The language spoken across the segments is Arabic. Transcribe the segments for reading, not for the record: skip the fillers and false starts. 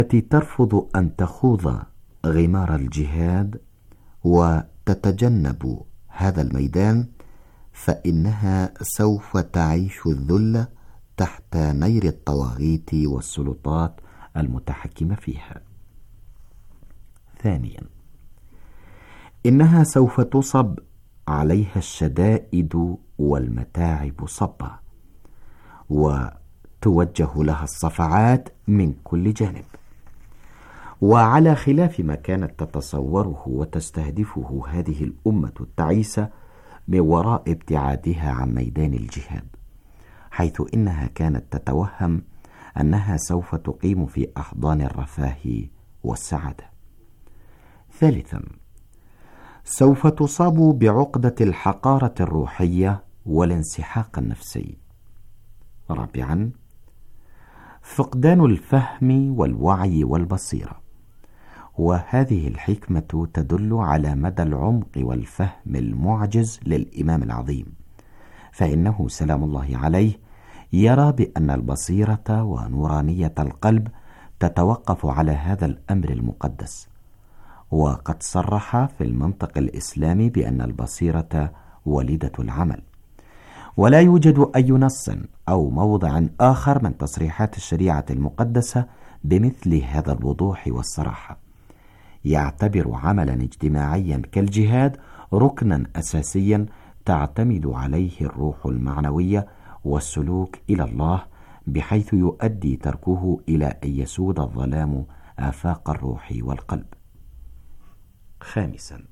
التي ترفض أن تخوض غمار الجهاد وتتجنب هذا الميدان فإنها سوف تعيش الذل تحت نير الطواغيت والسلطات المتحكمة فيها. ثانيا، إنها سوف تصب عليها الشدائد والمتاعب صبا، وتوجه لها الصفعات من كل جانب، وعلى خلاف ما كانت تتصوره وتستهدفه هذه الأمة التعيسة من وراء ابتعادها عن ميدان الجهاد، حيث إنها كانت تتوهم أنها سوف تقيم في أحضان الرفاه والسعادة. ثالثا، سوف تصاب بعقدة الحقارة الروحية والانسحاق النفسي. رابعا، فقدان الفهم والوعي والبصيرة، وهذه الحكمة تدل على مدى العمق والفهم المعجز للإمام العظيم، فإنه سلام الله عليه يرى بأن البصيرة ونورانية القلب تتوقف على هذا الأمر المقدس، وقد صرح في المنطق الإسلامي بأن البصيرة وليدة العمل، ولا يوجد أي نص أو موضع آخر من تصريحات الشريعة المقدسة بمثل هذا الوضوح والصراحة. يعتبر عملا اجتماعيا كالجهاد ركنا أساسيا تعتمد عليه الروح المعنوية والسلوك إلى الله، بحيث يؤدي تركه إلى أن يسود الظلام آفاق الروح والقلب. خامسا،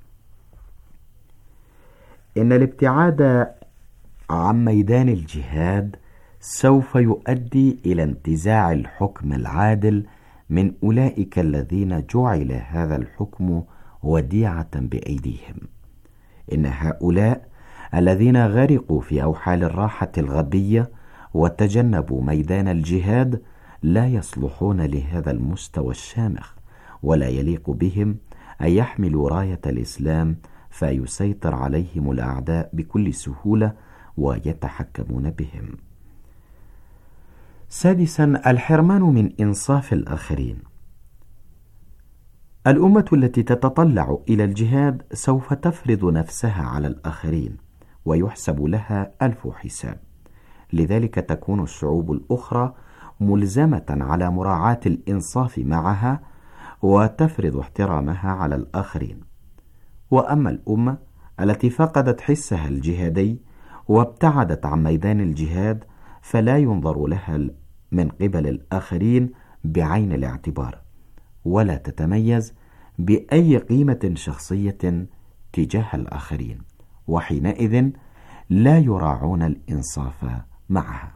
إن الابتعاد عن ميدان الجهاد سوف يؤدي إلى انتزاع الحكم العادل من أولئك الذين جعل هذا الحكم وديعة بأيديهم. إن هؤلاء الذين غرقوا في أوحال الراحة الغبية وتجنبوا ميدان الجهاد لا يصلحون لهذا المستوى الشامخ، ولا يليق بهم أن يحملوا راية الإسلام فيسيطر عليهم الأعداء بكل سهولة ويتحكمون بهم. سادسا، الحرمان من إنصاف الآخرين. الأمة التي تتطلع إلى الجهاد سوف تفرض نفسها على الآخرين ويحسب لها ألف حساب، لذلك تكون الشعوب الأخرى ملزمة على مراعاة الإنصاف معها وتفرض احترامها على الآخرين. وأما الأمة التي فقدت حسها الجهادي وابتعدت عن ميدان الجهاد فلا ينظر لها من قبل الآخرين بعين الاعتبار، ولا تتميز بأي قيمة شخصية تجاه الآخرين، وحينئذ لا يراعون الإنصاف معها.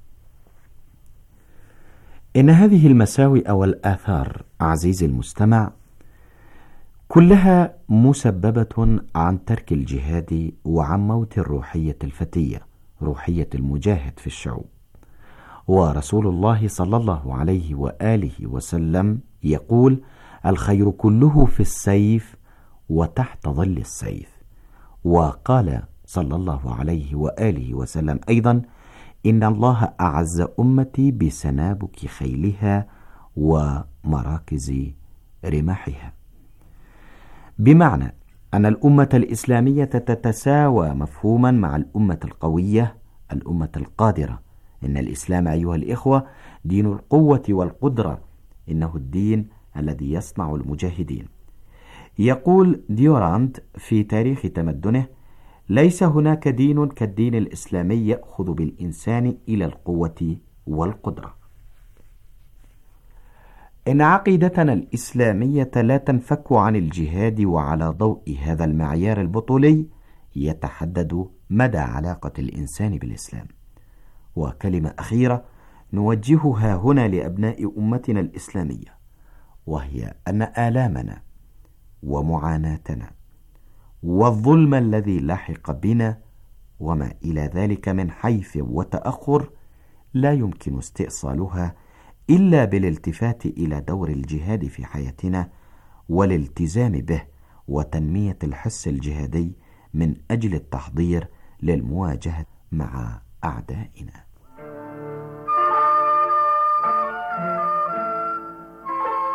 إن هذه المساوئ والآثار عزيزي المستمع كلها مسببة عن ترك الجهاد وعن موت الروحية الفتية، روحية المجاهد في الشعوب. ورسول الله صلى الله عليه وآله وسلم يقول: الخير كله في السيف وتحت ظل السيف. وقال صلى الله عليه وآله وسلم أيضا: إن الله أعز أمتي بسنابك خيلها ومراكز رماحها، بمعنى أن الأمة الإسلامية تتساوى مفهوما مع الأمة القوية، الأمة القادرة. إن الإسلام أيها الإخوة دين القوة والقدرة، إنه الدين الذي يصنع المجاهدين. يقول ديورانت في تاريخ تمدنه: ليس هناك دين كالدين الإسلامي يأخذ بالإنسان إلى القوة والقدرة. إن عقيدتنا الإسلامية لا تنفك عن الجهاد، وعلى ضوء هذا المعيار البطولي يتحدد مدى علاقة الإنسان بالإسلام. وكلمة أخيرة نوجهها هنا لأبناء أمتنا الإسلامية، وهي أن آلامنا ومعاناتنا والظلم الذي لحق بنا وما إلى ذلك من حيف وتأخر لا يمكن استئصالها إلا بالالتفات إلى دور الجهاد في حياتنا والالتزام به وتنمية الحس الجهادي من أجل التحضير للمواجهة مع أعدائنا.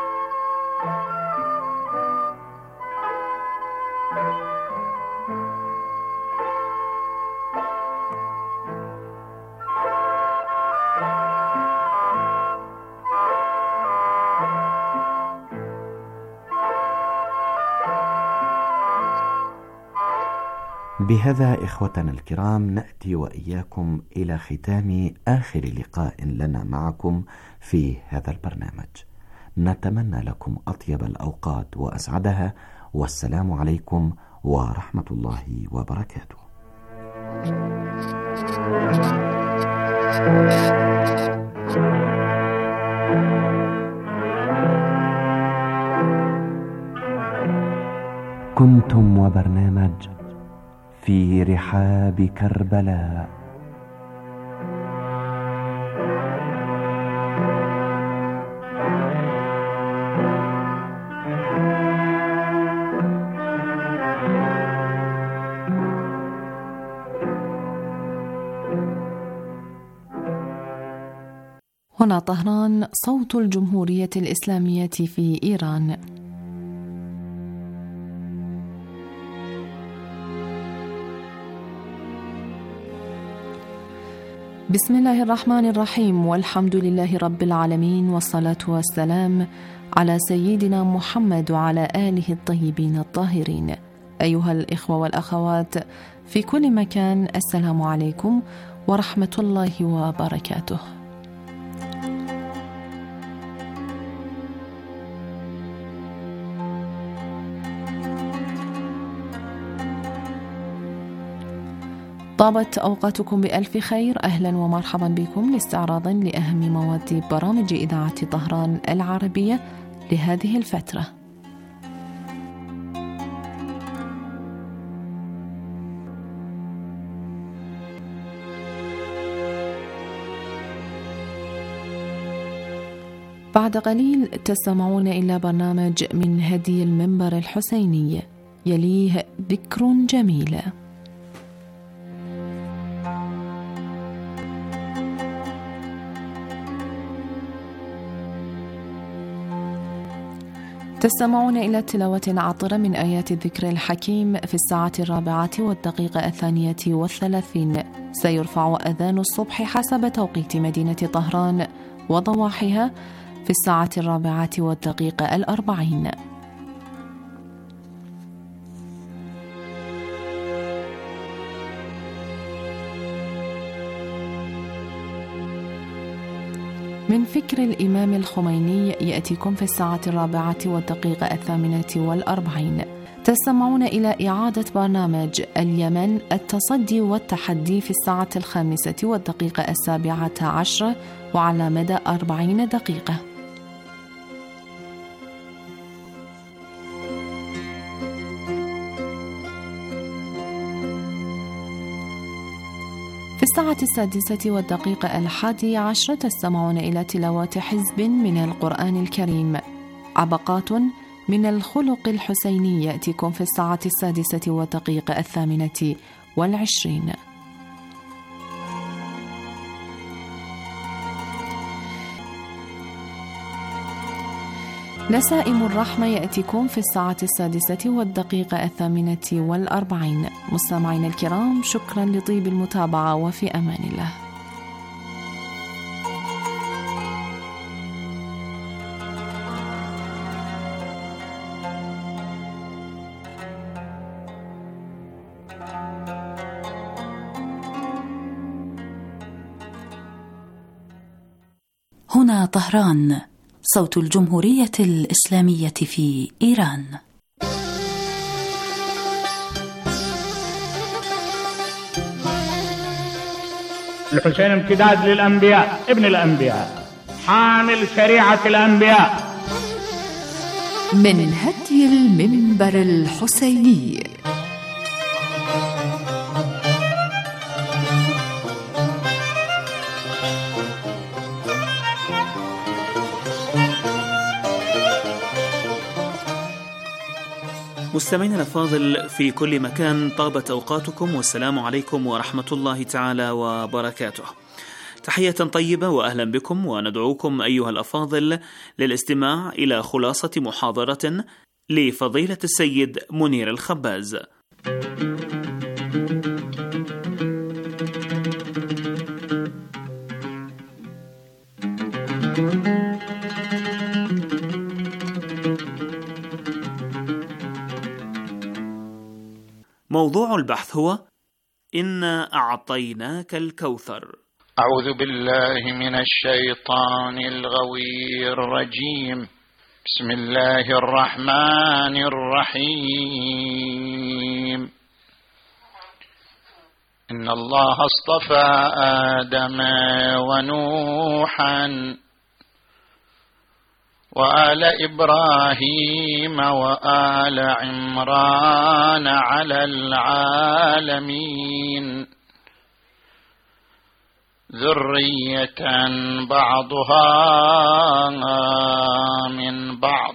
بهذا إخوتنا الكرام نأتي وإياكم إلى ختام آخر لقاء لنا معكم في هذا البرنامج. نتمنى لكم أطيب الأوقات وأسعدها، والسلام عليكم ورحمة الله وبركاته. كنتم وبرنامج في رحاب كربلاء. هنا طهران، صوت الجمهورية الإسلامية في إيران. بسم الله الرحمن الرحيم، والحمد لله رب العالمين، والصلاة والسلام على سيدنا محمد وعلى آله الطيبين الطاهرين. أيها الإخوة والأخوات في كل مكان، السلام عليكم ورحمة الله وبركاته. طابت أوقاتكم بألف خير. أهلا ومرحبا بكم لاستعراض لأهم مواد برامج إذاعة طهران العربية لهذه الفترة. بعد قليل تستمعون إلى برنامج من هدي المنبر الحسيني، يليه ذكر جميل. تستمعون إلى تلاوة عطرة من آيات الذكر الحكيم في الساعة 4:32. سيرفع أذان الصبح حسب توقيت مدينة طهران وضواحيها في الساعة 4:40. من فكر الإمام الخميني يأتيكم في الساعة 4:48. تستمعون إلى إعادة برنامج اليمن، التصدي والتحدي في الساعة 5:17 وعلى مدى 40 دقيقة. في الساعة 6:11 تستمعون إلى تلاوة حزب من القرآن الكريم. عبقات من الخلق الحسيني يأتيكم في الساعة 6:28. نسائم الرحمة يأتيكم في الساعة 6:48. مستمعين الكرام، شكرا لطيب المتابعة، وفي أمان الله. هنا طهران، صوت الجمهورية الإسلامية في إيران. الحسين امتداد للأنبياء، ابن الأنبياء، حامل شريعة الأنبياء. من هدي المنبر الحسيني. مستمعينا الأفاضل في كل مكان، طابت أوقاتكم، والسلام عليكم ورحمة الله تعالى وبركاته. تحية طيبة وأهلا بكم، وندعوكم أيها الأفاضل للاستماع إلى خلاصة محاضرة لفضيلة السيد منير الخباز. موضوع البحث هو إنا أعطيناك الكوثر. أعوذ بالله من الشيطان الغوي الرجيم. بسم الله الرحمن الرحيم. إن الله اصطفى آدم ونوحا وآل إبراهيم وآل عمران على العالمين ذرية بعضها من بعض.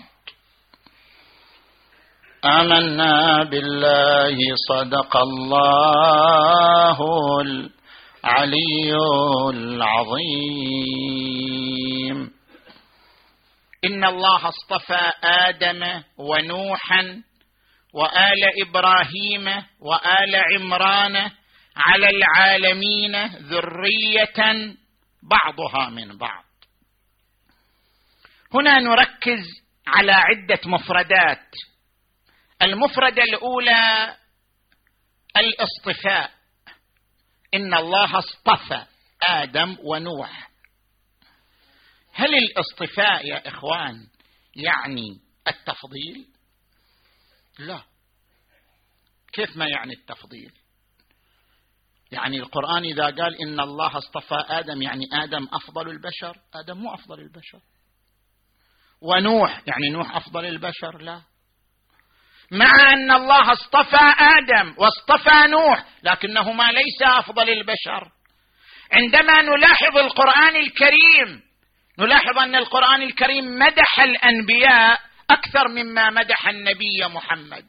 آمنا بالله صدق الله العلي العظيم. إن الله اصطفى آدم ونوحا وآل إبراهيم وآل عمران على العالمين ذرية بعضها من بعض. هنا نركز على عدة مفردات. المفردة الأولى الاصطفاء. إن الله اصطفى آدم ونوح. هل الاصطفاء يا إخوان يعني التفضيل؟ لا. كيف ما يعني التفضيل؟ يعني القرآن إذا قال إن الله اصطفى آدم يعني آدم أفضل البشر؟ آدم مو أفضل البشر. ونوح يعني نوح أفضل البشر؟ لا. مع أن الله اصطفى آدم واصطفى نوح لكنهما ليس أفضل البشر. عندما نلاحظ القرآن الكريم نلاحظ أن القرآن الكريم مدح الأنبياء أكثر مما مدح النبي محمد.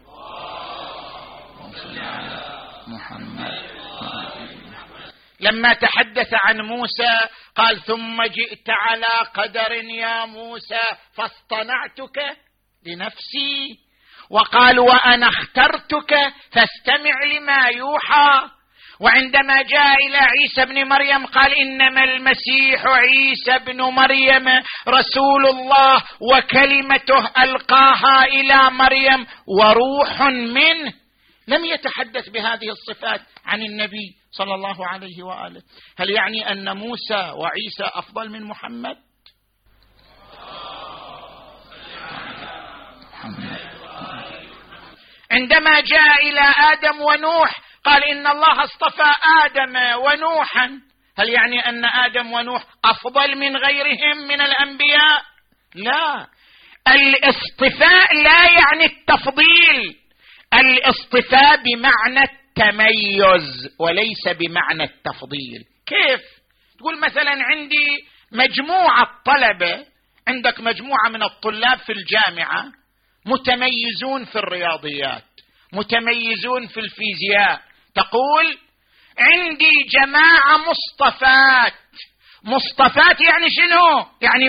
لما تحدث عن موسى قال ثم جئت على قدر يا موسى فاصطنعتك لنفسي، وقال وأنا اخترتك فاستمع لما يوحى. وعندما جاء إلى عيسى بن مريم قال إنما المسيح عيسى بن مريم رسول الله وكلمته ألقاها إلى مريم وروح منه. لم يتحدث بهذه الصفات عن النبي صلى الله عليه وآله. هل يعني أن موسى وعيسى أفضل من محمد؟ عندما جاء إلى آدم ونوح قال إن الله اصطفى آدم ونوحا. هل يعني أن آدم ونوح أفضل من غيرهم من الأنبياء؟ لا. الاصطفاء لا يعني التفضيل. الاصطفاء بمعنى التميز وليس بمعنى التفضيل. كيف؟ تقول مثلا عندي مجموعة طلبة، عندك مجموعة من الطلاب في الجامعة متميزون في الرياضيات، متميزون في الفيزياء، تقول عندي جماعة مصطفات يعني شنو؟ يعني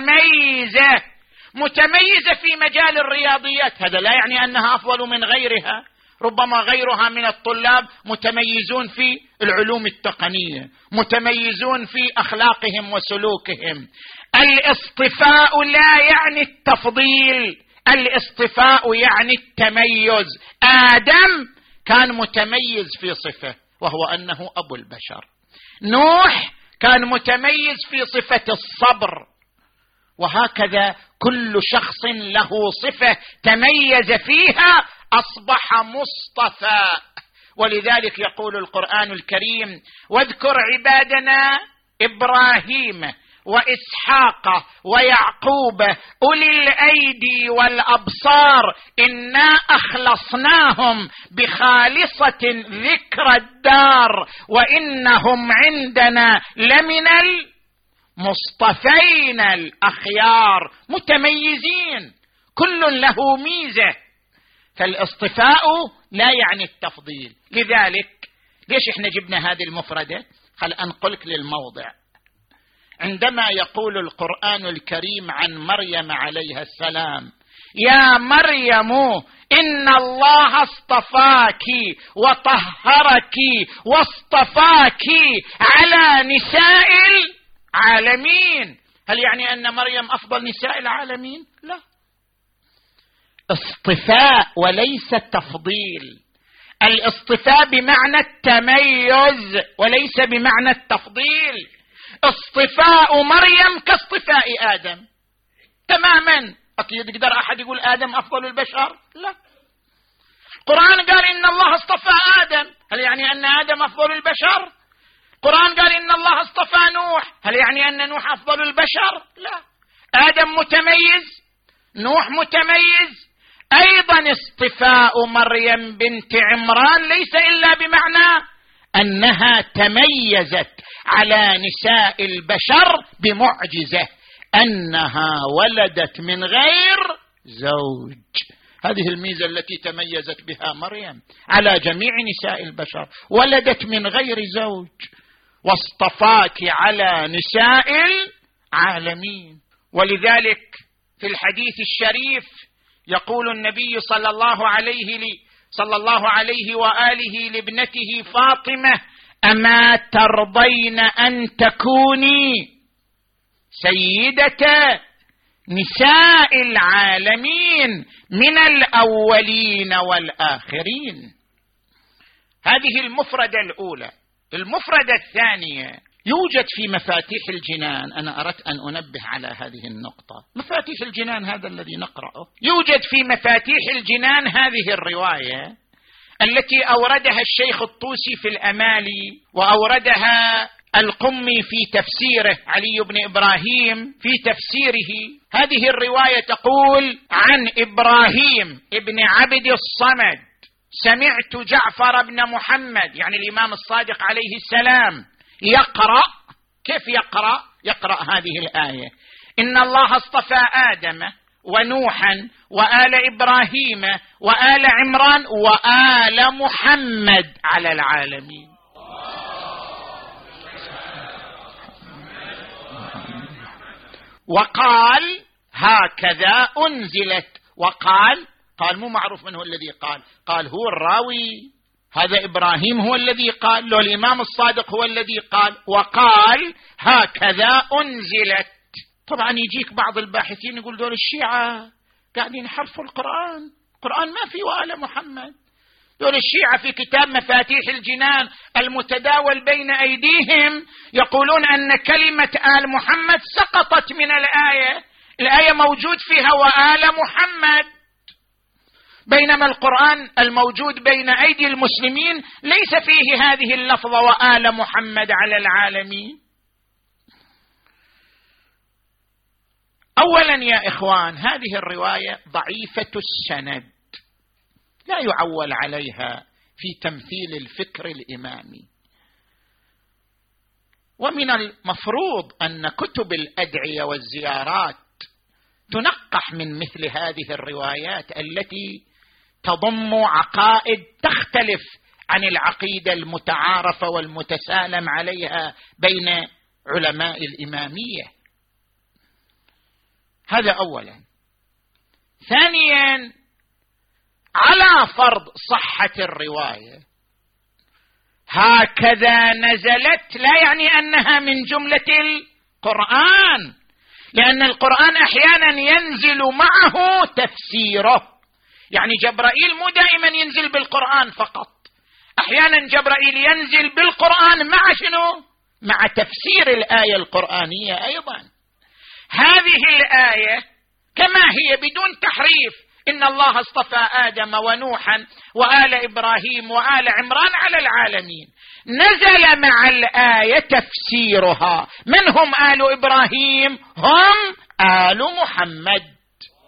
متميزة في مجال الرياضيات. هذا لا يعني أنها أفضل من غيرها. ربما غيرها من الطلاب متميزون في العلوم التقنية، متميزون في أخلاقهم وسلوكهم. الاصطفاء لا يعني التفضيل، الاصطفاء يعني التميز. آدم كان متميز في صفة وهو أنه أبو البشر. نوح كان متميز في صفة الصبر. وهكذا كل شخص له صفة تميز فيها أصبح مصطفى. ولذلك يقول القرآن الكريم واذكر عبادنا إبراهيم وإسحاق ويعقوب أولي الأيدي والأبصار إنا أخلصناهم بخالصة ذكر الدار وإنهم عندنا لمن المصطفين الأخيار. متميزين، كل له ميزة. فالاصطفاء لا يعني التفضيل. لذلك ليش احنا جبنا هذه المفردة؟ خل أنقلك للموضع. عندما يقول القرآن الكريم عن مريم عليها السلام يا مريم إن الله اصطفاك وطهرك واصطفاك على نساء العالمين، هل يعني أن مريم أفضل نساء العالمين؟ لا. اصطفاء وليس تفضيل. الاصطفاء بمعنى التميز وليس بمعنى التفضيل. اصطفاء مريم كاصطفاء آدم تماما. أكيد يقدر أحد يقول آدم أفضل البشر؟ لا. القرآن قال إن الله اصطفى آدم، هل يعني أن آدم أفضل البشر؟ القرآن قال إن الله اصطفى نوح، هل يعني أن نوح أفضل البشر؟ لا. آدم متميز، نوح متميز. أيضا اصطفاء مريم بنت عمران ليس إلا بمعنى أنها تميزت على نساء البشر بمعجزة، أنها ولدت من غير زوج. هذه الميزة التي تميزت بها مريم على جميع نساء البشر، ولدت من غير زوج، واصطفاك على نساء العالمين. ولذلك في الحديث الشريف يقول النبي صلى الله عليه وآله لابنته فاطمة: أما ترضين أن تكوني سيدة نساء العالمين من الأولين والآخرين. هذه المفردة الأولى. المفردة الثانية: يوجد في مفاتيح الجنان، أنا أردت أن أنبه على هذه النقطة. مفاتيح الجنان هذا الذي نقرأه، يوجد في مفاتيح الجنان هذه الرواية التي أوردها الشيخ الطوسي في الأمالي، وأوردها القمي في تفسيره، علي بن إبراهيم في تفسيره. هذه الرواية تقول عن إبراهيم ابن عبد الصمد: سمعت جعفر بن محمد، يعني الإمام الصادق عليه السلام، يقرأ. كيف يقرأ؟ يقرأ هذه الآية: إن الله اصطفى آدم ونوحا وآل إبراهيم وآل عمران وآل محمد على العالمين. وقال هكذا أنزلت. وقال مو معروف من هو الذي قال هو الراوي، هذا إبراهيم هو الذي قال، لو الإمام الصادق هو الذي قال. وقال هكذا أنزلت. طبعا يجيك بعض الباحثين يقول دول الشيعة قاعدين يحرفوا القرآن ما فيه وآل محمد. دول الشيعة في كتاب مفاتيح الجنان المتداول بين أيديهم يقولون أن كلمة آل محمد سقطت من الآية موجود فيها وآل محمد، بينما القرآن الموجود بين أيدي المسلمين ليس فيه هذه اللفظة وآل محمد على العالمين. أولا يا إخوان، هذه الرواية ضعيفة السند، لا يعول عليها في تمثيل الفكر الإمامي. ومن المفروض أن كتب الأدعية والزيارات تنقح من مثل هذه الروايات التي تضم عقائد تختلف عن العقيدة المتعارفة والمتسالم عليها بين علماء الإمامية. هذا أولا. ثانيا، على فرض صحة الرواية، هكذا نزلت لا يعني أنها من جملة القرآن، لأن القرآن أحيانا ينزل معه تفسيره. يعني جبرائيل مو دائما ينزل بالقرآن فقط، أحيانا جبرائيل ينزل بالقرآن مع شنو؟ مع تفسير الآية القرآنية أيضا. هذه الآية كما هي بدون تحريف: إن الله اصطفى آدم ونوحا وآل إبراهيم وآل عمران على العالمين، نزل مع الآية تفسيرها. من هم آل إبراهيم؟ هم آل محمد.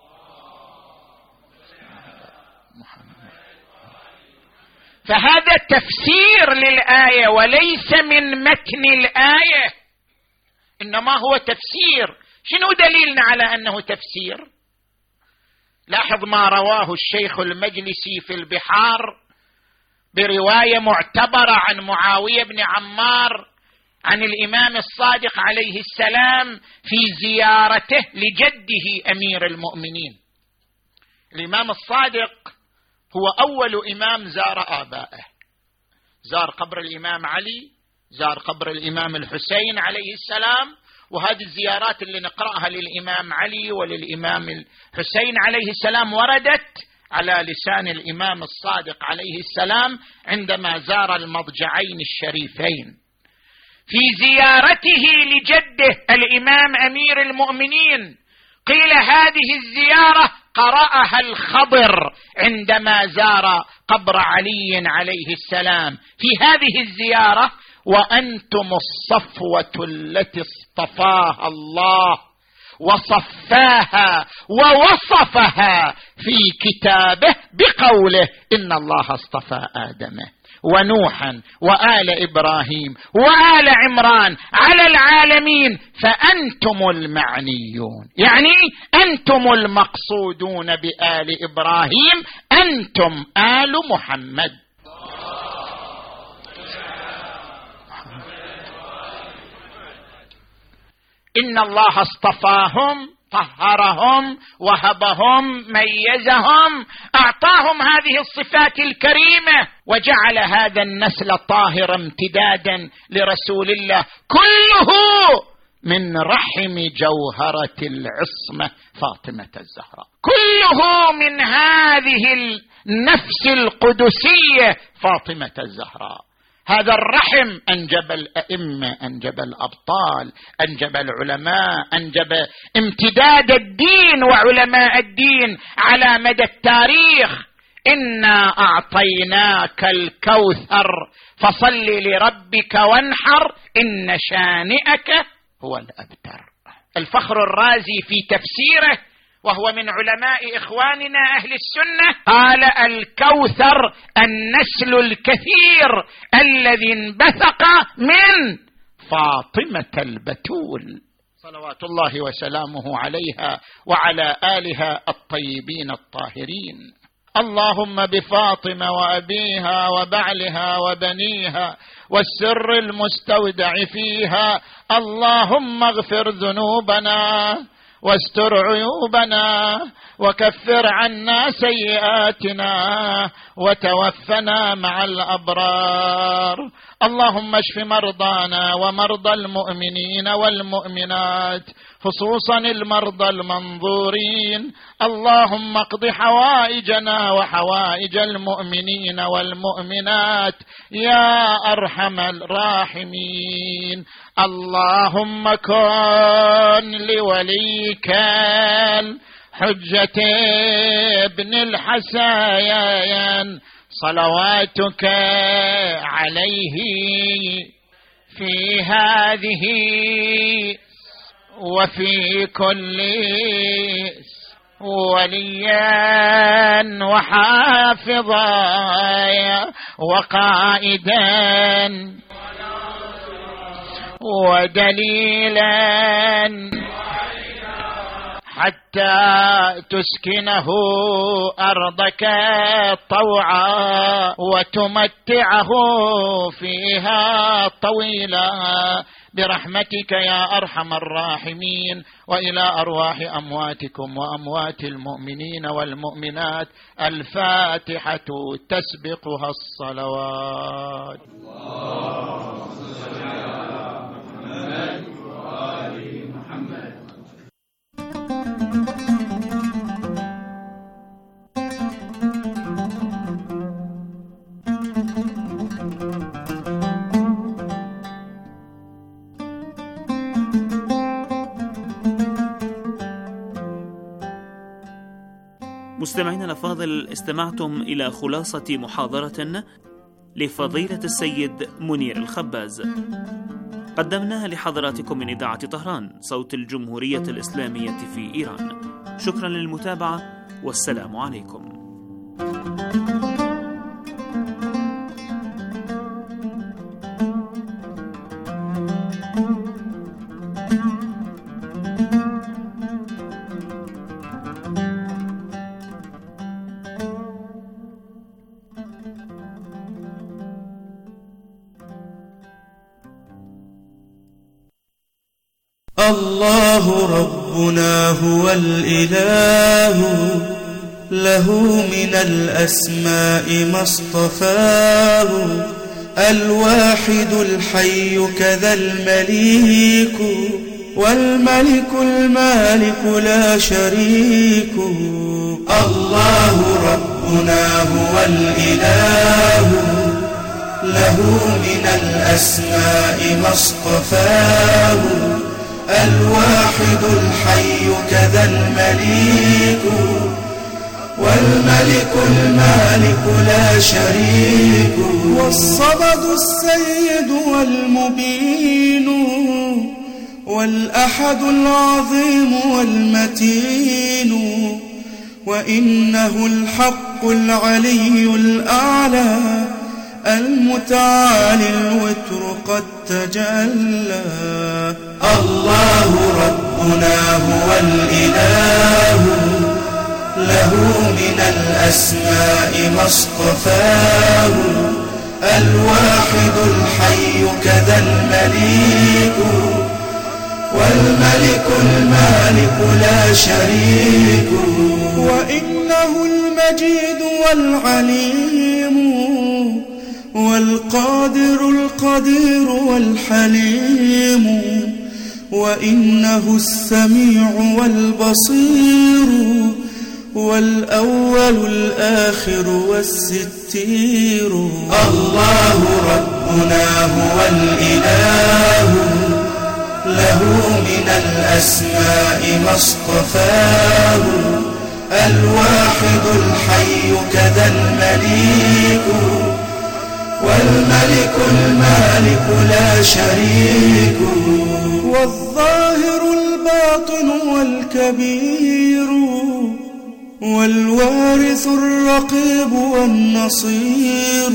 فهذا تفسير للآية وليس من متن الآية، إنما هو تفسير. شنو دليلنا على أنه تفسير؟ لاحظ ما رواه الشيخ المجلسي في البحار برواية معتبرة عن معاوية بن عمار عن الإمام الصادق عليه السلام في زيارته لجده أمير المؤمنين. الإمام الصادق هو أول إمام زار آبائه، زار قبر الإمام علي، زار قبر الإمام الحسين عليه السلام. وهذه الزيارات اللي نقرأها للإمام علي وللإمام الحسين عليه السلام وردت على لسان الإمام الصادق عليه السلام عندما زار المضجعين الشريفين. في زيارته لجده الإمام أمير المؤمنين قيل هذه الزيارة قرأها الخضر عندما زار قبر علي عليه السلام. في هذه الزيارة: وأنتم الصفوة التي اصطفاها الله وصفاها ووصفها في كتابه بقوله: إن الله اصطفى آدم ونوحا وآل إبراهيم وآل عمران على العالمين فأنتم المعنيون، يعني أنتم المقصودون بآل إبراهيم، أنتم آل محمد. إن الله اصطفاهم، طهرهم، وهبهم، ميزهم، أعطاهم هذه الصفات الكريمة، وجعل هذا النسل طاهرا امتدادا لرسول الله، كله من رحم جوهرة العصمة فاطمة الزهراء، كله من هذه النفس القدسية فاطمة الزهراء. هذا الرحم أنجب الأئمة، أنجب الأبطال، أنجب العلماء، أنجب امتداد الدين وعلماء الدين على مدى التاريخ. إنا أعطيناك الكوثر فصل لربك وانحر إن شانئك هو الأبتر. الفخر الرازي في تفسيره وهو من علماء إخواننا أهل السنة قال: الكوثر النسل الكثير الذي انبثق من فاطمة البتول صلوات الله وسلامه عليها وعلى آلها الطيبين الطاهرين. اللهم بفاطمة وأبيها وبعلها وبنيها والسر المستودع فيها اللهم اغفر ذنوبنا واستر عيوبنا وكفر عنا سيئاتنا وتوفنا مع الأبرار. اللهم اشف مرضانا ومرضى المؤمنين والمؤمنات خصوصا المرضى المنظورين. اللهم اقض حوائجنا وحوائج المؤمنين والمؤمنات يا أرحم الراحمين. اللهم كن لوليك الحجة ابن الحسين صلواتك عليه في هذه وفي كل وليا وحافظا وقائدا ودليلا حتى تسكنه أرضك طوعا وتمتعه فيها طويلا برحمتك يا أرحم الراحمين. وإلى أرواح أمواتكم وأموات المؤمنين والمؤمنات الفاتحة تسبقها الصلوات. مستمعينا الأفاضل، استمعتم إلى خلاصة محاضرة لفضيلة السيد منير الخباز قدمناها لحضراتكم من إذاعة طهران صوت الجمهورية الإسلامية في إيران. شكرا للمتابعة والسلام عليكم. الله ربنا هو الإله، له من الأسماء ما اصطفاه، الواحد الحي كذا المليك، والملك المالك لا شريك. الله ربنا هو الإله، له من الأسماء ما اصطفاه، الواحد الحي كذا المليك، والملك المالك لا شريك. والصمد السيد والمبين، والأحد العظيم والمتين، وإنه الحق العلي الأعلى، المتعالي الوتر قد تجلى. الله ربنا هو الإله، له من الأسماء ما اصطفاه، الواحد الحي كذا المليك، والملك المالك لا شريك. وإنه المجيد والعليم، والقادر القدير والحليم، وإنه السميع والبصير، والأول الآخر والستير. الله ربنا هو الإله، له من الأسماء ما اصطفاه، الواحد الحي كذا المليك، والملك المالك لا شريك. والظاهر الباطن والكبير، والوارث الرقيب والنصير،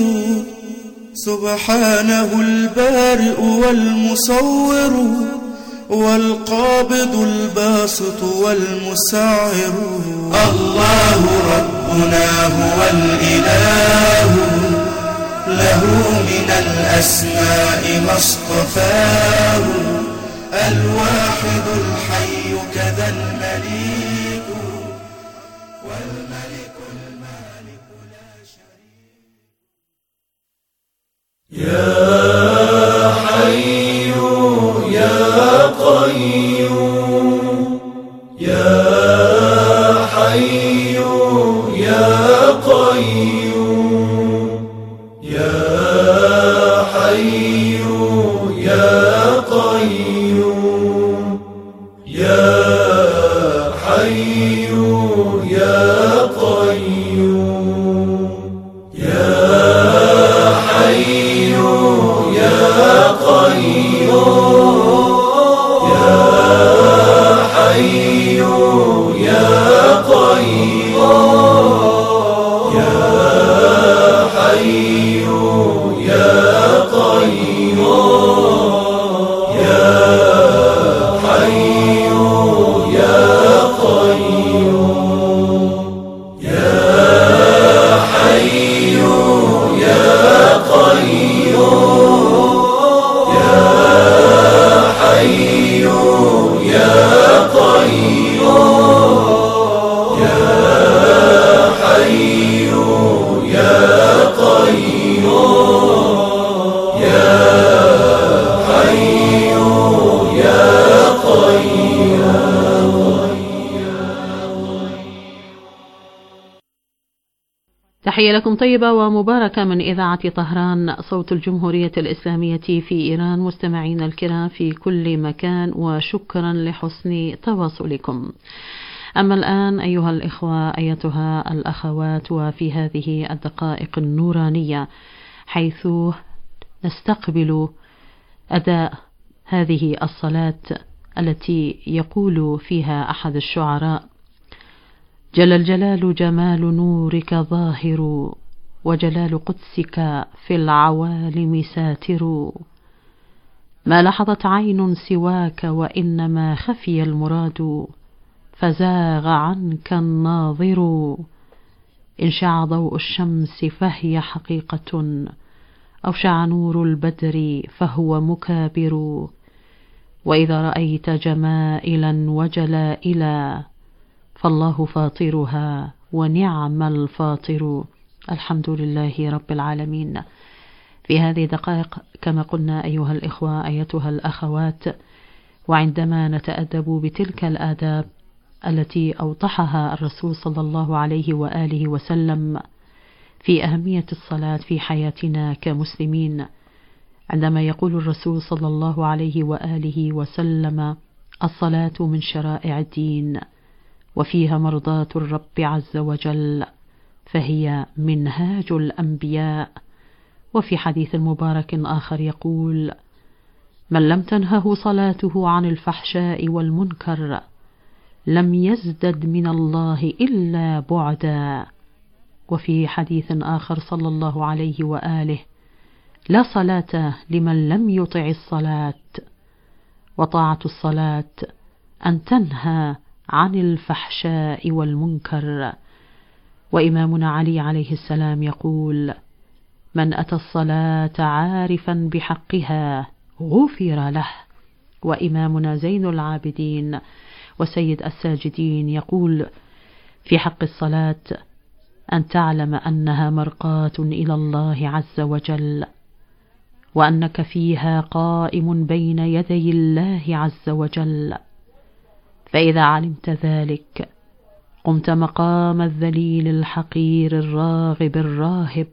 سبحانه البارئ والمصور، والقابض الباسط والمسعر. الله ربنا هو الإله، له من الأسماء ما اصطفاه، الواحد الحي كذا المليك، والملك المالك لا شريك. يا حي يا قيوم، يا حي يا قيوم، يا حي يا قيوم، يا حي يا قيوم، يا حي يا قيوم، يا حي يا قيوم، يا حي يا قيوم، يا حي يا قيوم، يا حي يا قيوم، يا حي يا قيوم، يا حي يا قيوم، يا حي يا قيوم. تحية لكم طيبة ومباركة من إذاعة طهران صوت الجمهورية الإسلامية في إيران، مستمعين الكرام في كل مكان، وشكرا لحسن تواصلكم. أما الآن أيها الإخوة أيتها الأخوات، وفي هذه الدقائق النورانية حيث نستقبل أداء هذه الصلاة التي يقول فيها أحد الشعراء: جل الجلال جمال نورك ظاهر، وجلال قدسك في العوالم ساتر، ما لحظت عين سواك وإنما خفي المراد، فزاغ عنك الناظر، إن شع ضوء الشمس فهي حقيقة، أو شع نور البدر فهو مكابر، وإذا رأيت جمائلا وجلائلا فالله فاطرها ونعم الفاطر. الحمد لله رب العالمين. في هذه الدقائق كما قلنا أيها الإخوة أيتها الأخوات، وعندما نتأدب بتلك الآداب التي أوضحها الرسول صلى الله عليه وآله وسلم في أهمية الصلاة في حياتنا كمسلمين، عندما يقول الرسول صلى الله عليه وآله وسلم: الصلاة من شرائع الدين وفيها مرضاة الرب عز وجل، فهي منهاج الأنبياء. وفي حديث مبارك آخر يقول: من لم تنهه صلاته عن الفحشاء والمنكر لم يزدد من الله إلا بعدا. وفي حديث آخر صلى الله عليه وآله: لا صلاة لمن لم يطع الصلاة. وطاعة الصلاة أن تنهى عن الفحشاء والمنكر. وإمامنا علي عليه السلام يقول: من أتى الصلاة عارفا بحقها غفر له. وإمامنا زين العابدين وسيد الساجدين يقول في حق الصلاة: أن تعلم أنها مرقاة إلى الله عز وجل، وأنك فيها قائم بين يدي الله عز وجل. فإذا علمت ذلك قمت مقام الذليل الحقير الراغب الراهب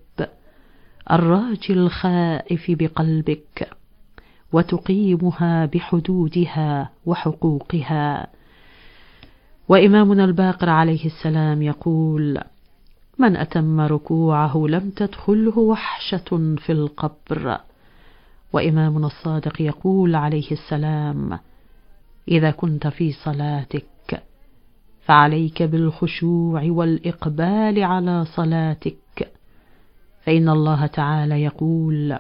الراجي الخائف بقلبك، وتقيمها بحدودها وحقوقها. وإمامنا الباقر عليه السلام يقول: من أتم ركوعه لم تدخله وحشة في القبر. وإمامنا الصادق يقول عليه السلام: إذا كنت في صلاتك فعليك بالخشوع والإقبال على صلاتك، فإن الله تعالى يقول: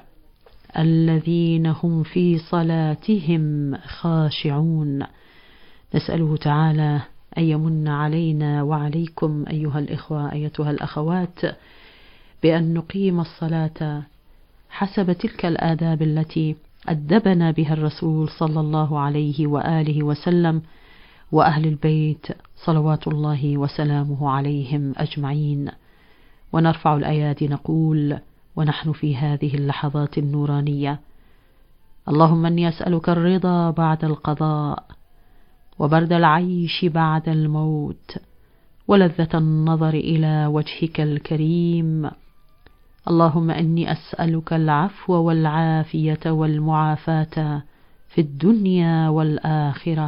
الذين هم في صلاتهم خاشعون. نسأله تعالى أن يمن علينا وعليكم أيها الإخوة أيتها الأخوات بأن نقيم الصلاة حسب تلك الآداب التي أدبنا بها الرسول صلى الله عليه وآله وسلم وأهل البيت صلوات الله وسلامه عليهم أجمعين. ونرفع الأيادي نقول ونحن في هذه اللحظات النورانية: اللهم إني أسألك الرضا بعد القضاء، وبرد العيش بعد الموت، ولذة النظر إلى وجهك الكريم. اللهم إني أسألك العفو والعافية والمعافاة في الدنيا والآخرة.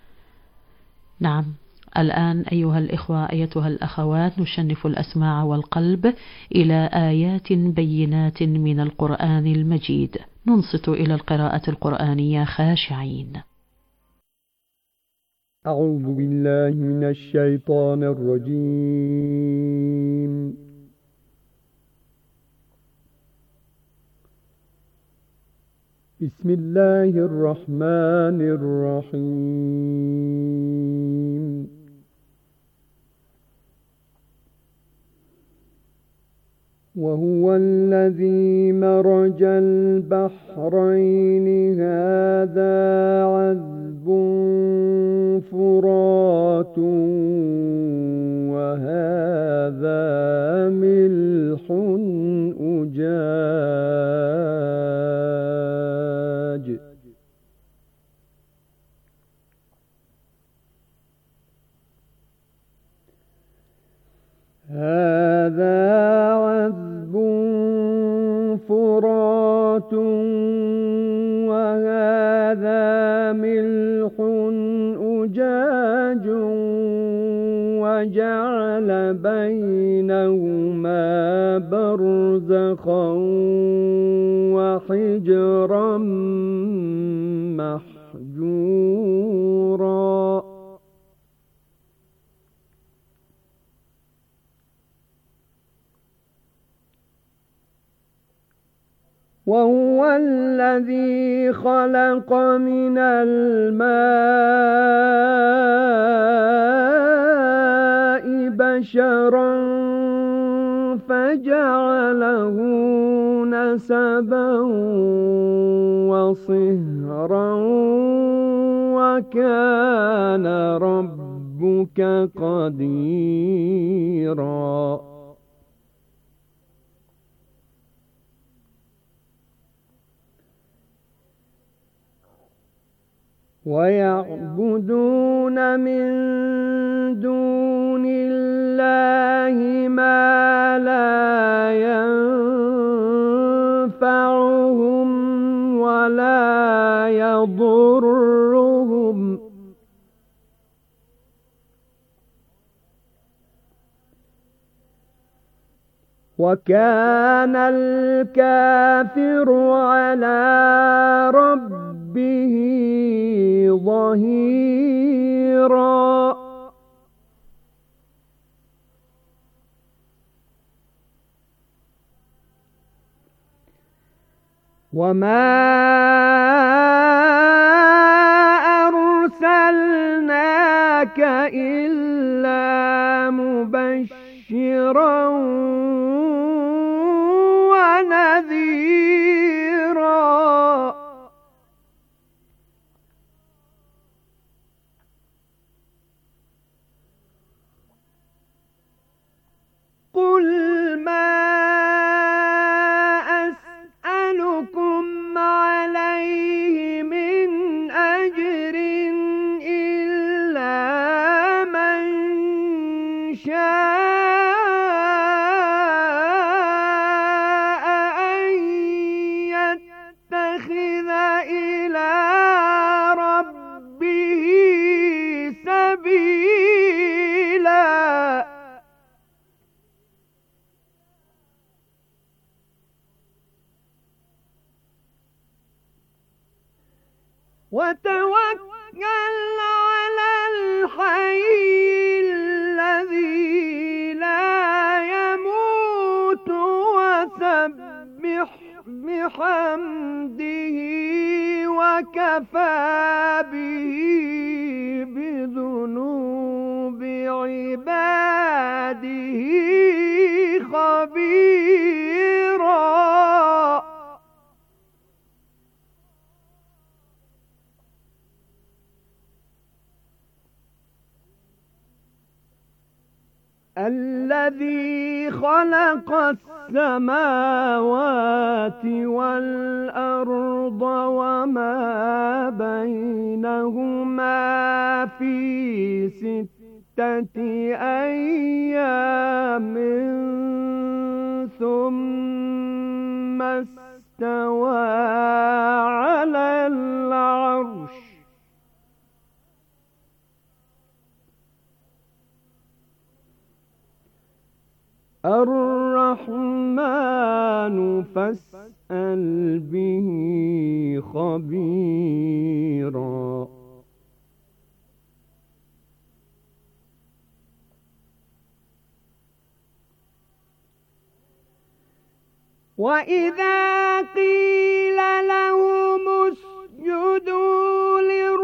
نعم، الآن أيها الإخوة أيتها الأخوات نشنف الأسماع والقلب إلى آيات بينات من القرآن المجيد، ننصت إلى القراءة القرآنية خاشعين. أعوذ بالله من الشيطان الرجيم. بسم الله الرحمن الرحيم. وهو الذي مرج البحرين هذا عذب فرات وهذا ملح أجاج هذا عذب فرات وهذا ملح أجاج وجعل بينهما برزخا وحجرا محجورا. وهو الذي خلق من الماء بشرا فجعله نسبا وصهرا وكان ربك قديرا. ويعبدون من دون الله ما لا ينفعهم ولا يضرهم وكان الكافر على ربه ظهيرا وما أرسلناك إلا مبشرا ونذيرا قل ما أسألكم عليه من أجر إلا من شاء أن يتخذ إلى ربه سبيلا وتوكل على الحي الذي لا يموت وسبح بحمده وكفى به بذنوب عباده خبيرا الذي خلق السماوات والأرض وما بينهما في 6 أيام ثم استوى على العرش الرحمن فاسأل به خبيرا وإذا قيل لهم اسجدوا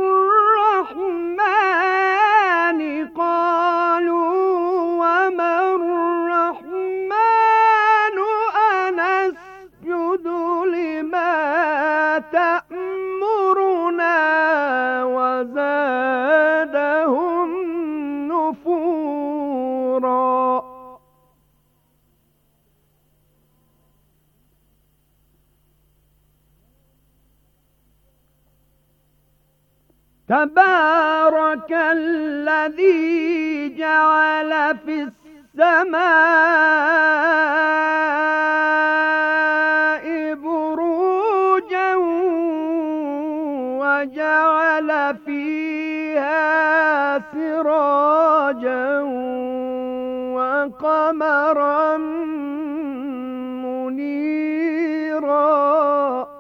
للرحمن قالوا وما الرحمن أنسجد لما تأمرنا وزادهم نفورا تبارك الذي جعل في السماء بروجا وجعل فيها سراجا وقمرا منيرا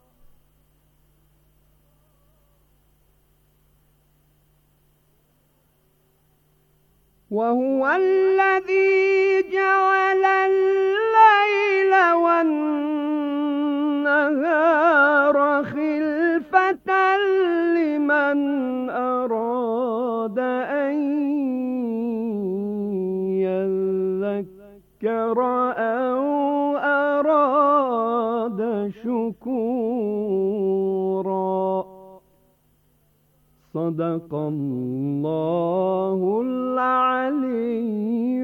وهو الذي جعل الليل والنهار خلفة لمن أراد أن يذكر أو أراد شكورا صدق الله العلي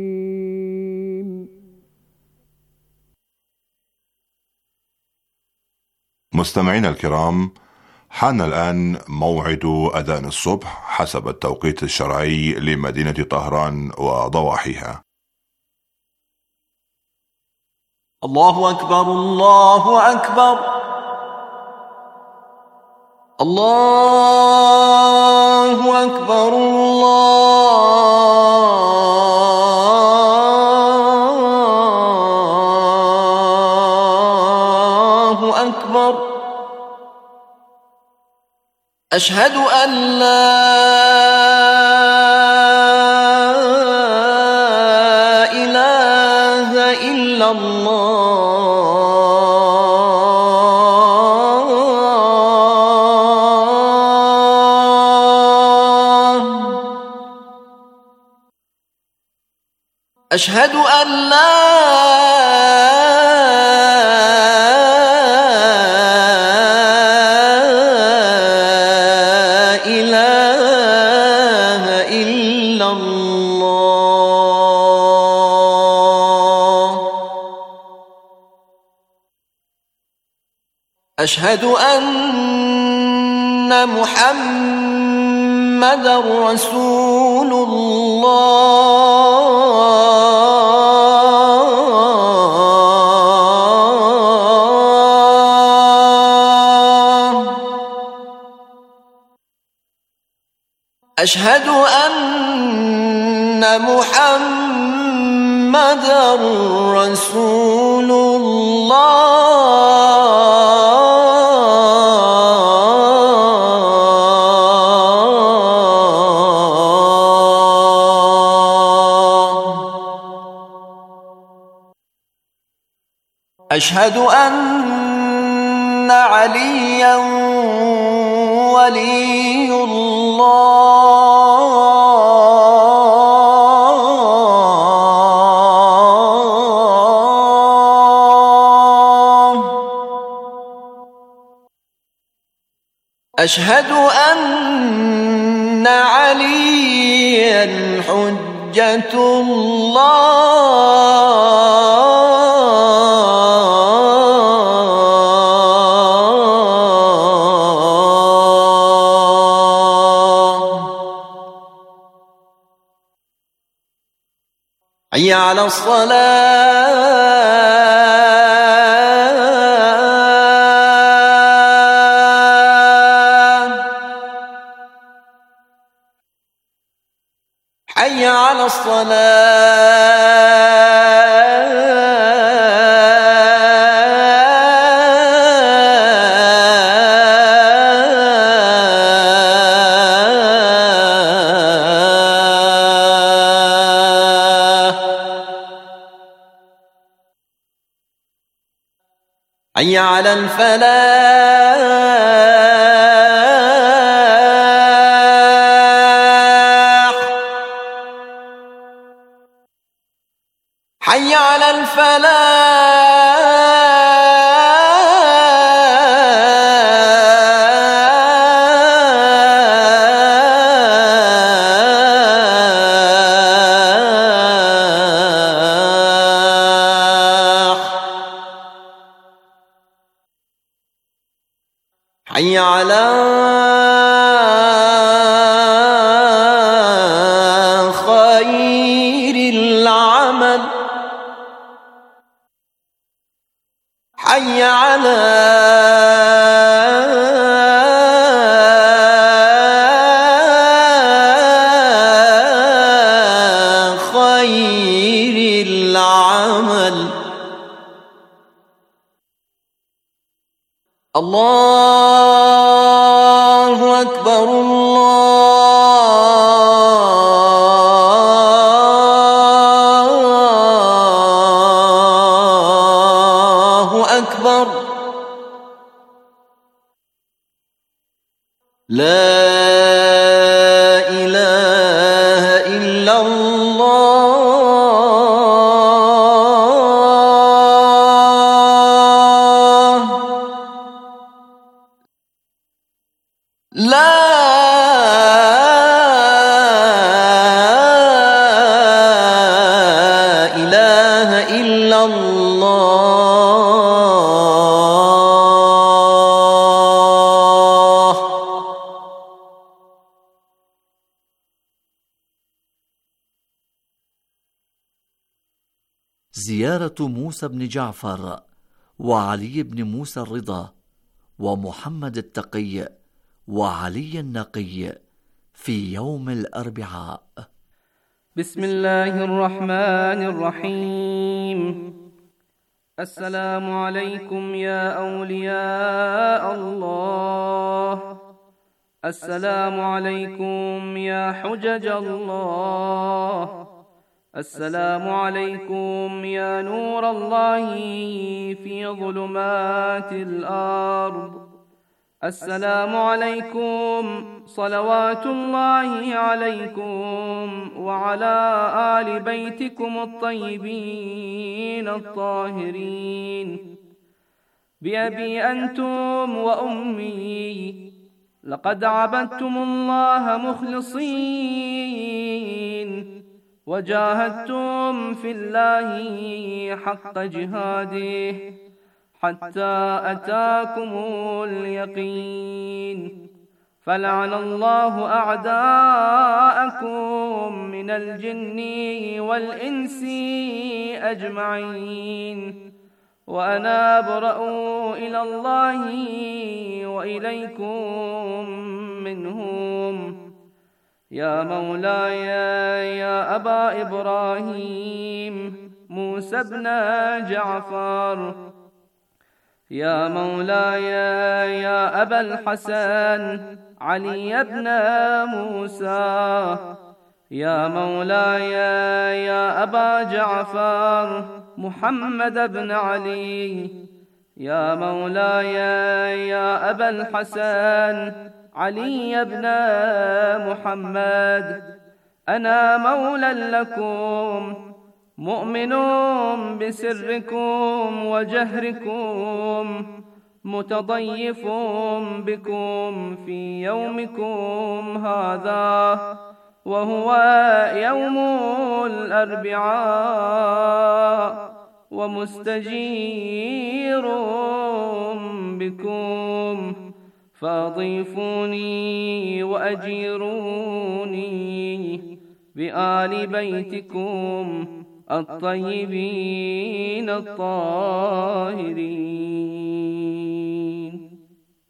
العظيم. مستمعينا الكرام، حان الآن موعد أذان الصبح حسب التوقيت الشرعي لمدينة طهران وضواحيها. الله أكبر الله أكبر الله أكبر الله أكبر. أشهد أن لا إله إلا الله. أشهد أن لا إله إلا الله. أشهد أن محمدًا رسول الله. أشهد أن محمدًا رسول الله. أشهد أن عليًا ولي الله. أشهد أن عليًا حجة الله. حي على الصلاة. حي على الصلاة. حي على الفلاح. حي على الفلاح. حي على خير العمل. حي على خير العمل. الله أكبر الله أكبر. لا إله إلا الله. لا إله إلا الله. زيارة موسى بن جعفر وعلي بن موسى الرضا ومحمد التقي وعلي النقي في يوم الأربعاء. بسم الله الرحمن الرحيم. السلام عليكم يا أولياء الله، السلام عليكم يا حجج الله، السلام عليكم يا نور الله في ظلمات الأرض، السلام عليكم صلوات الله عليكم وعلى آل بيتكم الطيبين الطاهرين. بأبي أنتم وأمي لقد عبدتم الله مخلصين وجاهدتم في الله حق جهاده حتى أتاكم اليقين، فلعن الله أعداءكم من الجن والإنس أجمعين، وأنا أبرأ إلى الله وإليكم منهم. يا مولاي يا أبا إبراهيم موسى بن جعفر، يا مولاي يا أبا الحسن علي بن موسى، يا مولاي يا أبا جعفر محمد بن علي، يا مولاي يا أبا الحسن علي بن محمد، أنا مولى لكم مؤمن بسركم وجهركم، متضيف بكم في يومكم هذا وهو يوم الأربعاء، ومستجير بكم، فأضيفوني وأجيروني بآل بيتكم الطيبين الطاهرين.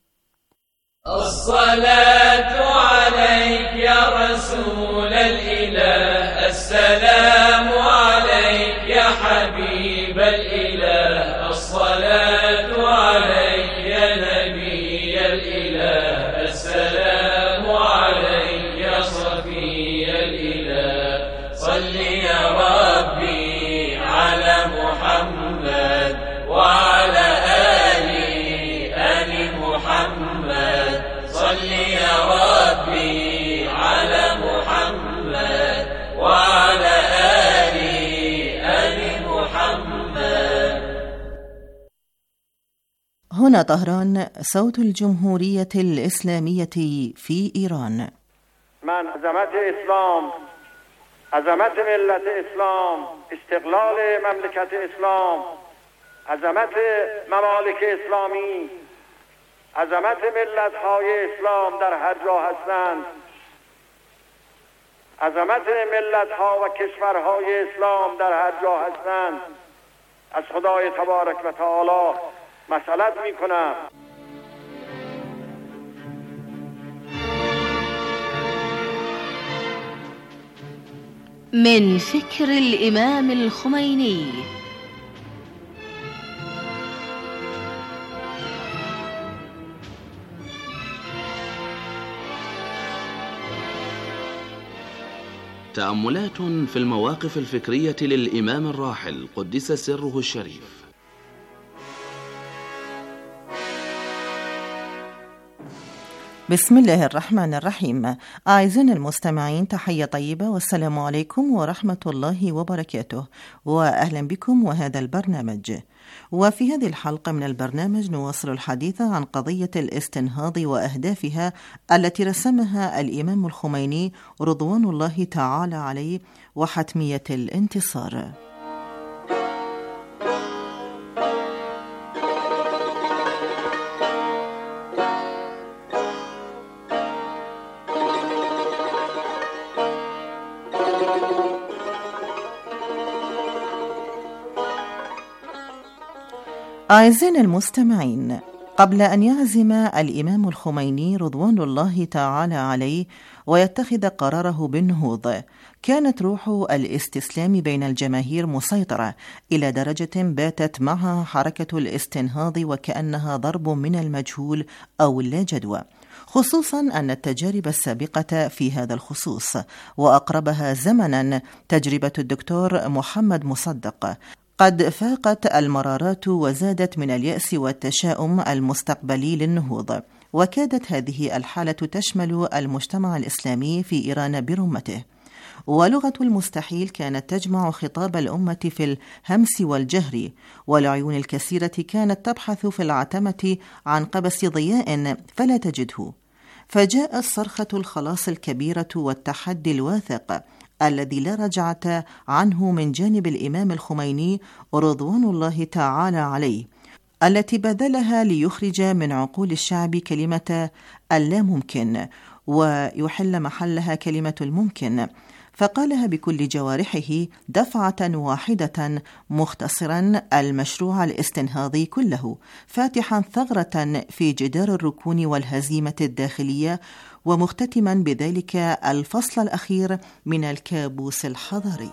الصلاة عليك يا رسول الإله، السلام عليك يا حبيب الإله، الصلاة عليك يا نبي الإله، السلام عليك يا صفي الإله. صل يا ربي على محمد وعلى آل محمد، صل يا ربي على محمد وعلى آل محمد. هنا طهران، صوت الجمهورية الإسلامية في إيران. من عظمت اسلام، عظمت ملت اسلام، استقلال مملکت اسلام، عظمت ممالک اسلامی، عظمت ملت‌های اسلام در هر جا هستند، عظمت ملت‌ها و کشورهای اسلام در هر جا هستند، از خدای تبارک و تعالی مسئلت می‌کنم. من فكر الإمام الخميني. تأملات في المواقف الفكرية للإمام الراحل قدس سره الشريف. بسم الله الرحمن الرحيم. أعزائنا المستمعين، تحية طيبة والسلام عليكم ورحمة الله وبركاته، وأهلا بكم وهذا البرنامج. وفي هذه الحلقة من البرنامج نواصل الحديث عن قضية الاستنهاض وأهدافها التي رسمها الإمام الخميني رضوان الله تعالى عليه وحتمية الانتصار. أعزائنا المستمعين، قبل أن يعزم الإمام الخميني رضوان الله تعالى عليه ويتخذ قراره بالنهوض، كانت روح الاستسلام بين الجماهير مسيطرة إلى درجة باتت معها حركة الاستنهاض وكأنها ضرب من المجهول أو اللا جدوى، خصوصا أن التجارب السابقة في هذا الخصوص وأقربها زمنا تجربة الدكتور محمد مصدق قد فاقت المرارات وزادت من اليأس والتشاؤم المستقبلي للنهوض، وكادت هذه الحالة تشمل المجتمع الإسلامي في إيران برمته. ولغة المستحيل كانت تجمع خطاب الأمة في الهمس والجهر، والعيون الكثيرة كانت تبحث في العتمة عن قبس ضياء فلا تجده، فجاء صرخة الخلاص الكبيرة والتحدي الواثق الذي لا رجعة عنه من جانب الإمام الخميني رضوان الله تعالى عليه، التي بذلها ليخرج من عقول الشعب كلمة اللاممكن ويحل محلها كلمة الممكن، فقالها بكل جوارحه دفعة واحدة، مختصرا المشروع الاستنهاضي كله، فاتحا ثغرة في جدار الركون والهزيمة الداخلية، ومختتما بذلك الفصل الأخير من الكابوس الحضاري.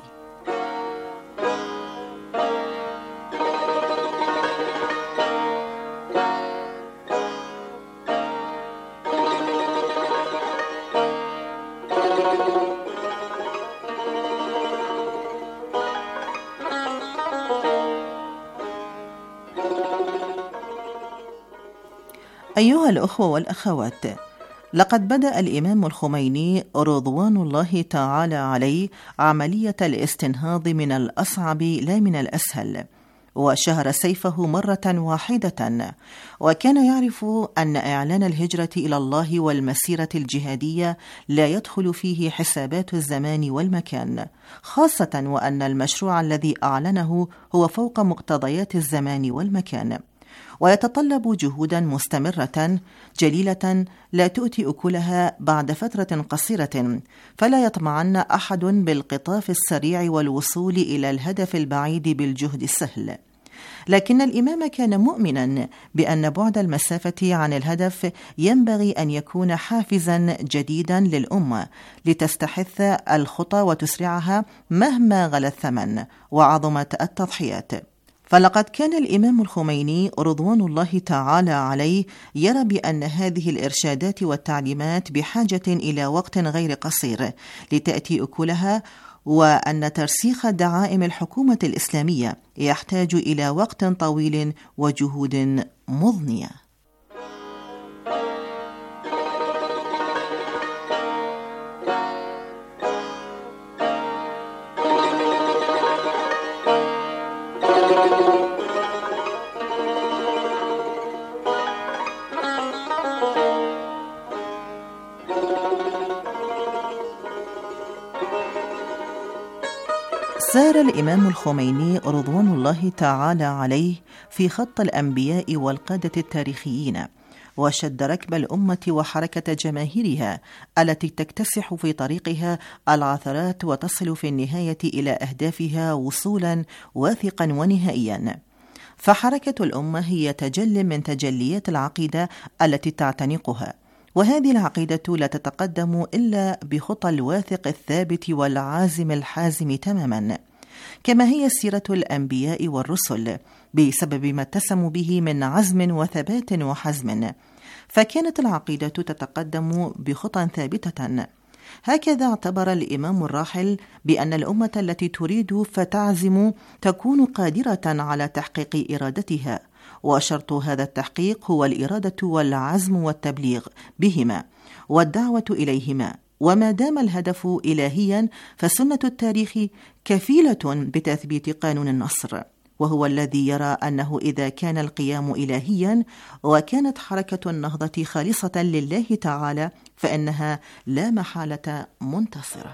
أيها الأخوة والأخوات، لقد بدأ الإمام الخميني رضوان الله تعالى عليه عملية الاستنهاض من الأصعب لا من الأسهل، وشهر سيفه مرة واحدة، وكان يعرف أن إعلان الهجرة إلى الله والمسيرة الجهادية لا يدخل فيه حسابات الزمان والمكان، خاصة وأن المشروع الذي أعلنه هو فوق مقتضيات الزمان والمكان، ويتطلب جهودا مستمرة جليلة لا تؤتي أكلها بعد فترة قصيرة، فلا يطمعن أحد بالقطاف السريع والوصول إلى الهدف البعيد بالجهد السهل. لكن الإمام كان مؤمنا بأن بعد المسافة عن الهدف ينبغي أن يكون حافزا جديدا للأمة لتستحث الخطى وتسرعها مهما غلا الثمن وعظمت التضحيات. فلقد كان الإمام الخميني رضوان الله تعالى عليه يرى بأن هذه الإرشادات والتعليمات بحاجة إلى وقت غير قصير لتأتي أكلها، وأن ترسيخ دعائم الحكومة الإسلامية يحتاج إلى وقت طويل وجهود مضنية. سار الإمام الخميني رضوان الله تعالى عليه في خط الأنبياء والقادة التاريخيين، وشد ركب الأمة وحركة جماهيرها التي تكتسح في طريقها العثرات وتصل في النهاية إلى أهدافها وصولا واثقا ونهائيا. فحركة الأمة هي تجل من تجليات العقيدة التي تعتنقها، وهذه العقيدة لا تتقدم إلا بخطى الواثق الثابت والعازم الحازم تماما، كما هي سيرة الأنبياء والرسل بسبب ما اتسموا به من عزم وثبات وحزم، فكانت العقيدة تتقدم بخطى ثابتة. هكذا اعتبر الإمام الراحل بأن الأمة التي تريد فتعزم تكون قادرة على تحقيق إرادتها، وشرط هذا التحقيق هو الإرادة والعزم والتبليغ بهما والدعوة إليهما، وما دام الهدف إلهيا فسنة التاريخ كفيلة بتثبيت قانون النصر، وهو الذي يرى أنه إذا كان القيام إلهيا وكانت حركة النهضة خالصة لله تعالى فإنها لا محالة منتصرة.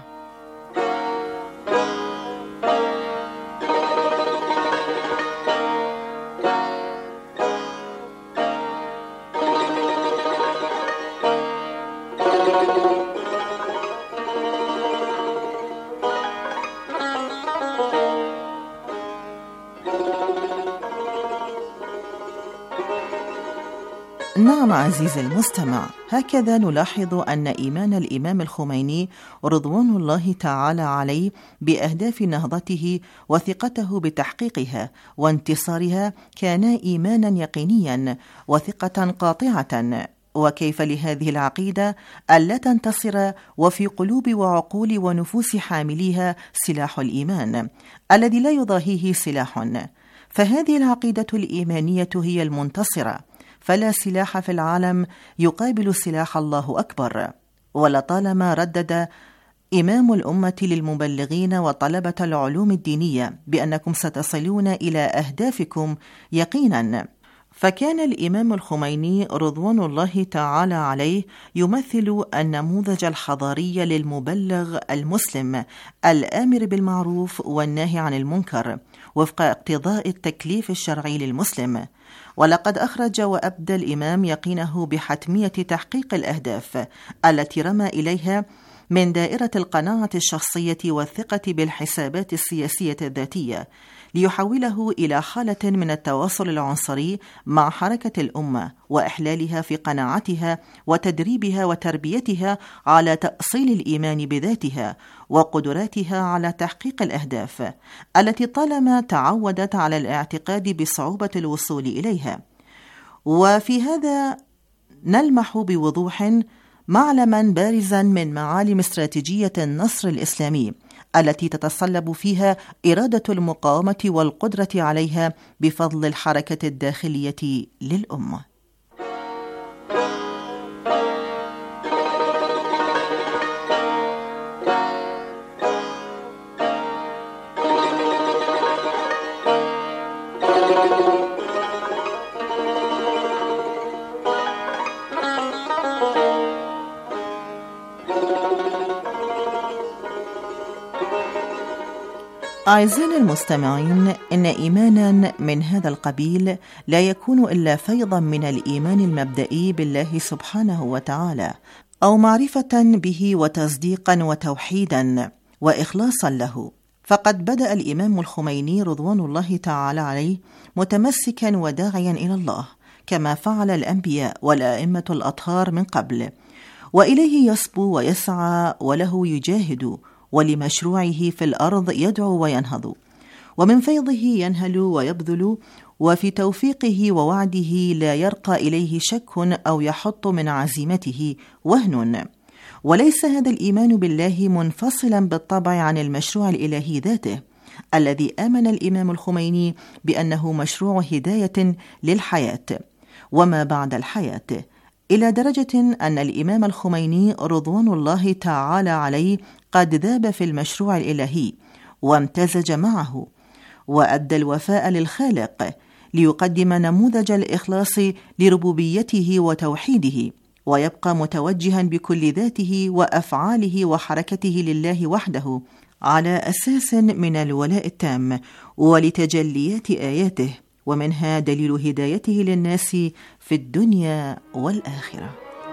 نعم عزيزي المستمع، هكذا نلاحظ أن إيمان الإمام الخميني رضوان الله تعالى عليه بأهداف نهضته وثقته بتحقيقها وانتصارها كانا إيمانا يقينيا وثقة قاطعة. وكيف لهذه العقيدة ألا تنتصر وفي قلوب وعقول ونفوس حامليها سلاح الإيمان الذي لا يضاهيه سلاح؟ فهذه العقيدة الإيمانية هي المنتصرة، فلا سلاح في العالم يقابل سلاح الله أكبر. ولطالما ردد إمام الأمة للمبلغين وطلبة العلوم الدينية بأنكم ستصلون إلى أهدافكم يقينا، فكان الإمام الخميني رضوان الله تعالى عليه يمثل النموذج الحضاري للمبلغ المسلم الآمر بالمعروف والناهي عن المنكر وفق اقتضاء التكليف الشرعي للمسلم. ولقد أخرج وأبدى الإمام يقينه بحتمية تحقيق الأهداف التي رمى إليها من دائرة القناعة الشخصية والثقة بالحسابات السياسية الذاتية، ليحوله إلى حالة من التواصل العنصري مع حركة الأمة وإحلالها في قناعتها وتدريبها وتربيتها على تأصيل الإيمان بذاتها وقدراتها على تحقيق الأهداف التي طالما تعودت على الاعتقاد بصعوبة الوصول إليها. وفي هذا نلمح بوضوح معلما بارزا من معالم استراتيجية النصر الإسلامي التي تتصلب فيها إرادة المقاومة والقدرة عليها بفضل الحركة الداخلية للأمة. أعزائنا المستمعين، إن إيمانا من هذا القبيل لا يكون إلا فيضا من الإيمان المبدئي بالله سبحانه وتعالى، أو معرفة به وتصديقا وتوحيدا وإخلاصا له. فقد بدأ الإمام الخميني رضوان الله تعالى عليه متمسكا وداعيا إلى الله كما فعل الأنبياء والأئمة الأطهار من قبل، وإليه يصبو ويسعى وله يجاهد، ولمشروعه في الأرض يدعو وينهض، ومن فيضه ينهل ويبذل، وفي توفيقه ووعده لا يرقى إليه شك أو يحط من عزيمته وهن. وليس هذا الإيمان بالله منفصلا بالطبع عن المشروع الإلهي ذاته الذي آمن الإمام الخميني بأنه مشروع هداية للحياة وما بعد الحياة، إلى درجة أن الإمام الخميني رضوان الله تعالى عليه قد ذاب في المشروع الإلهي وامتزج معه، وأدى الوفاء للخالق ليقدم نموذج الإخلاص لربوبيته وتوحيده، ويبقى متوجها بكل ذاته وأفعاله وحركته لله وحده على أساس من الولاء التام ولتجليات آياته، ومنها دليل هدايته للناس في الدنيا والآخرة.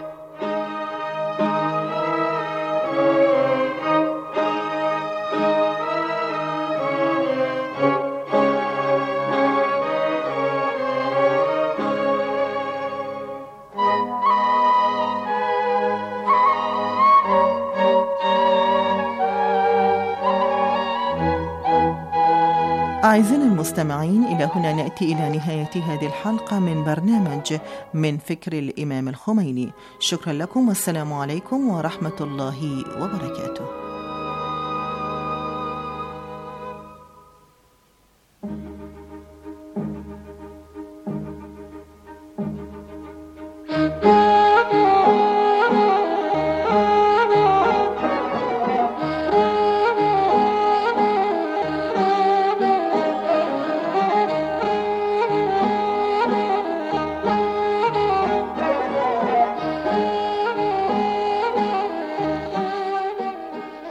أعزائنا المستمعين، إلى هنا نأتي إلى نهاية هذه الحلقة من برنامج من فكر الإمام الخميني. شكرا لكم والسلام عليكم ورحمة الله وبركاته.